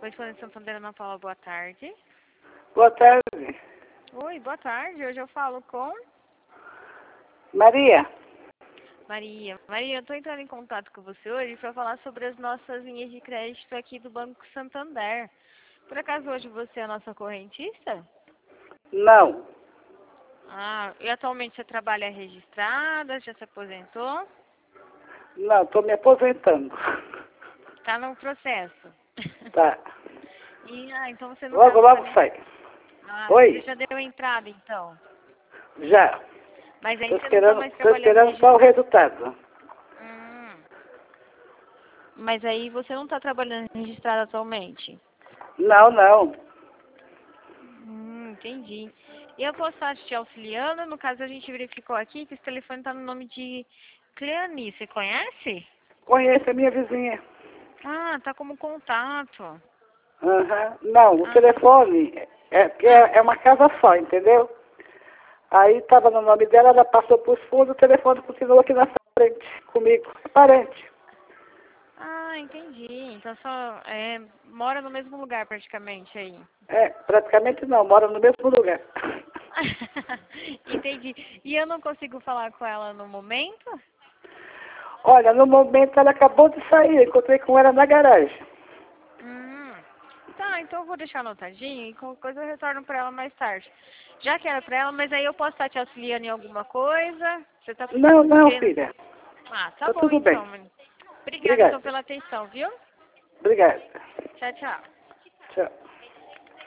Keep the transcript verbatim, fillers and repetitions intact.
Noite Conexão Santander, Ana Paula, boa tarde. Boa tarde. Oi, boa tarde. Hoje eu falo com Maria. Maria. Maria, eu estou entrando em contato com você hoje para falar sobre as nossas linhas de crédito aqui do Banco Santander. Por acaso hoje você é a nossa correntista? Não. Ah, e atualmente você trabalha registrada, já se aposentou? Não, estou me aposentando. Está no processo. Tá. E, ah, então você não Logo, tá, logo nem... sai. Ah, você Oi? já deu entrada então? Já. Mas aí Estou você não está esperando, mais tô trabalhando esperando só o registrada? resultado. Hum. Mas aí você não está trabalhando registrado atualmente? Não, não. Hum, entendi. E eu posso estar te auxiliando? No caso, a gente verificou aqui que esse telefone está no nome de Cleani. Você conhece? Conheço a minha vizinha. Ah, tá como contato. Aham. Não, o Ah, telefone é, é, ah, é uma casa só, entendeu? Aí estava no nome dela, ela passou por fundo, o telefone continuou aqui na frente, comigo. É parente. ah, entendi. Então só é, mora no mesmo lugar praticamente aí. É, praticamente não, mora no mesmo lugar. Entendi. E eu não consigo falar com ela no momento? Olha, no momento ela acabou de sair, eu encontrei com ela na garagem. Hum. Tá, então eu vou deixar anotadinho e qualquer coisa eu retorno pra ela mais tarde. Já que era pra ela, mas aí eu posso estar te auxiliando em alguma coisa? Você tá Não, não, querendo... filha. Ah, tá Tá bom tudo bem. então, mãe. Obrigada então Obrigado. pela atenção, viu? Obrigado. Tchau, tchau. Tchau.